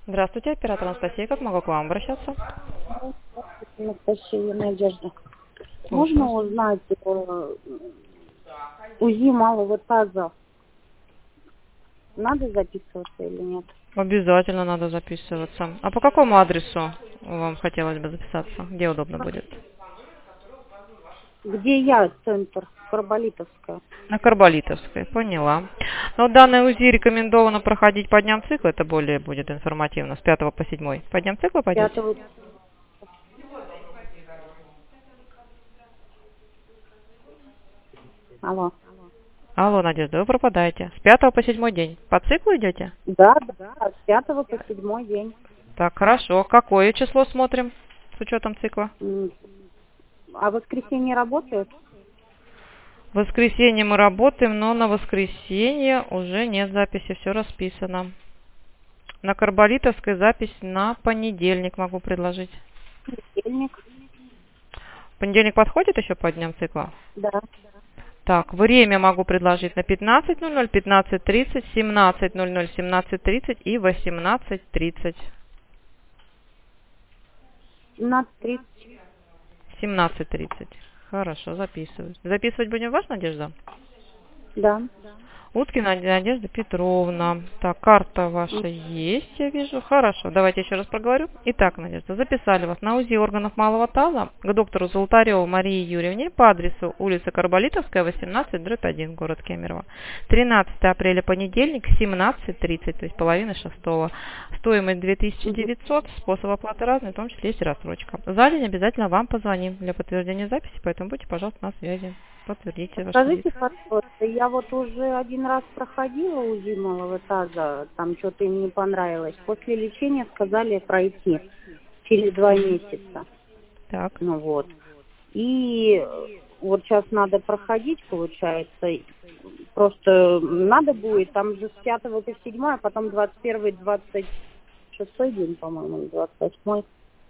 Здравствуйте, оператор Анастасия. Как могу к вам обращаться? Анастасия, Надежда. Слушаю Можно вас. узнать УЗИ малого таза? Надо записываться или нет? Обязательно надо записываться. А по какому адресу вам хотелось бы записаться? Где удобно будет? Где я? Центр Карболитовская. На Карболитовской, поняла. Но данное УЗИ рекомендовано проходить по дням цикла, это более будет информативно, с 5 по 7. По дням цикла пойдете? 5. Алло. Алло, Надежда, вы пропадаете. С 5 по 7 день. По циклу идете? Да, с 5 по 7 день. Так, хорошо. Какое число смотрим с учетом цикла? А воскресенье работает? В воскресенье мы работаем, но на воскресенье уже нет записи, все расписано. На Карболитовской запись на понедельник могу предложить. Понедельник? Понедельник подходит еще по дням цикла? Да. Так, время могу предложить на 15:00, 15:30, 17:00, 17:30 и 18:30. 17:30. 17:30. Хорошо, записываю. Записывать будем вас, Надежда? Да. Уткина Надежда Петровна. Так, карта ваша есть, я вижу. Хорошо, давайте еще раз проговорю. Итак, Надежда, записали вас на УЗИ органов малого таза к доктору Золотареву Марии Юрьевне по адресу улица Карболитовская, 18/1, город Кемерово. 13 апреля, понедельник, 17:30, то есть половина шестого. Стоимость 2900, способ оплаты разный, в том числе есть рассрочка. За день обязательно вам позвоним для подтверждения записи, поэтому будьте, пожалуйста, на связи. Подтвердите ваш визит. Скажите, пожалуйста, я вот уже один раз проходила УЗИ малого таза, там что-то им не понравилось. После лечения сказали пройти через 2 месяца. Так. Ну вот. И вот сейчас надо проходить, получается. Просто надо будет, там же с 5 по 7, а потом 21, 26 день, по-моему, 28.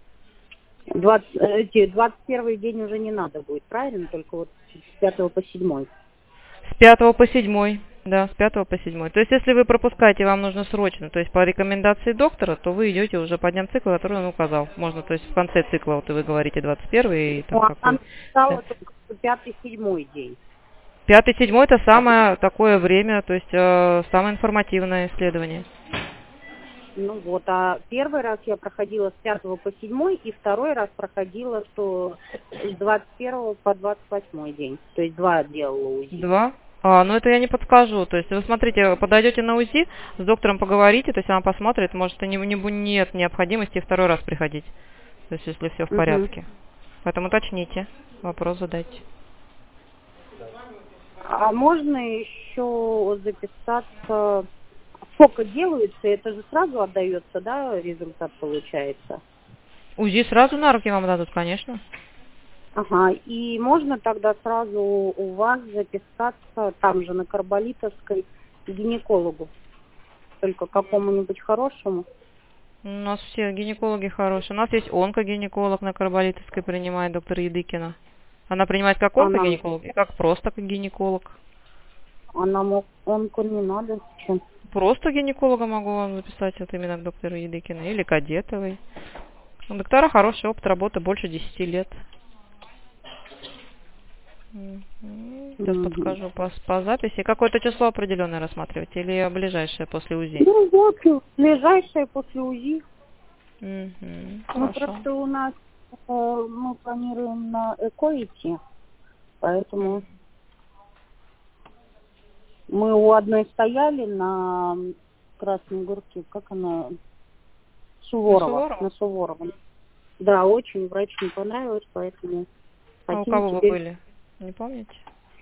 21 день уже не надо будет, правильно? Только вот с 5 по 7. С 5 по 7. Да, с 5 по 7. То есть, если вы пропускаете, вам нужно срочно, то есть по рекомендации доктора, то вы идете уже по дням цикла, который он указал. Можно, то есть в конце цикла, вот и вы говорите 21 и там Ну, а какой. она стала Да. только 5-7 день. 5-7 это А, самое такое время, то есть самое информативное исследование. ну вот, а первый раз я проходила с 5 по 7, и второй раз проходила, что с 21 по 28 день. То есть 2 делала УЗИ. 2. Ну это я не подскажу. То есть вы смотрите, подойдете на УЗИ, с доктором поговорите, то есть она посмотрит, может нет необходимости второй раз приходить. То есть если все в Угу. порядке. Поэтому уточните, вопрос задайте. А можно еще записаться? Сколько делается, это же сразу отдается, да, результат получается? УЗИ сразу на руки вам дадут, конечно. Ага, и можно тогда сразу у вас записаться, там же на Карболитовской, к гинекологу, только какому-нибудь хорошему? У нас все гинекологи хорошие. У нас есть онкогинеколог на Карболитовской, принимает доктор Едыкина. Она принимает как Она, онкогинеколог и как просто как гинеколог. онко не надо, чем? Просто гинеколога могу вам записать вот именно к доктору Едыкину или Кадетовой. У доктора хороший опыт работы, больше 10 лет. Сейчас подскажу по записи. Какое-то число определенное рассматривать или ближайшее после УЗИ? Ну вот, ближайшее после УЗИ. Ну Хорошо. просто у нас мы планируем на ЭКО идти, поэтому мы у одной стояли на Красной Горке, как она, Суворова, Суворова? на Суворова. Да, очень врач не понравилось, поэтому А у хотим кого вы теперь. были? Не помните?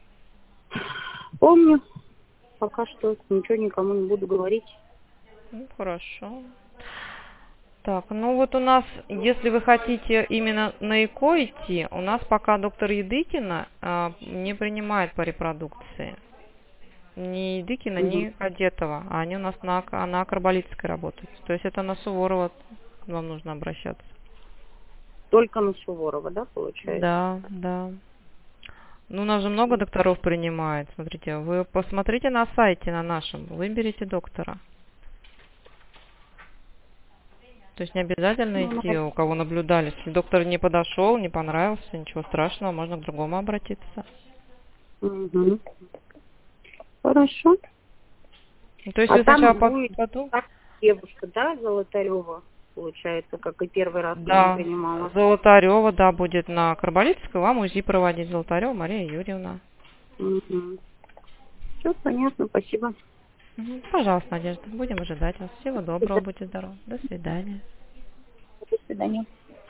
Помню, пока что ничего никому не буду говорить. Ну, хорошо. Так, ну вот у нас, если вы хотите именно на ЭКО идти, у нас пока доктор Едыкина не принимает по репродукции. Ни Едыкина, Угу. ни Кадетова. А они у нас на Карболитской работают. То есть это на Суворова вам нужно обращаться. Только на Суворова, да, получается? Да, да. Ну, у нас же много докторов принимает. Смотрите, вы посмотрите на сайте на нашем, выберите доктора. То есть не обязательно Ну, идти, у кого наблюдали. Если доктор не подошел, не понравился, ничего страшного, можно к другому обратиться. угу. Хорошо. Ну, то есть А вы сначала там будет потом... так, девушка, да, Золотарева, получается, как и первый раз я Да, не принимала. Золотарева, да, будет на Карболитской, вам УЗИ проводить. Золотарева Мария Юрьевна. Угу. Все понятно, спасибо. Мгм. Пожалуйста, Надежда, будем ожидать вас. Всего доброго, будьте здоровы. До свидания. До свидания.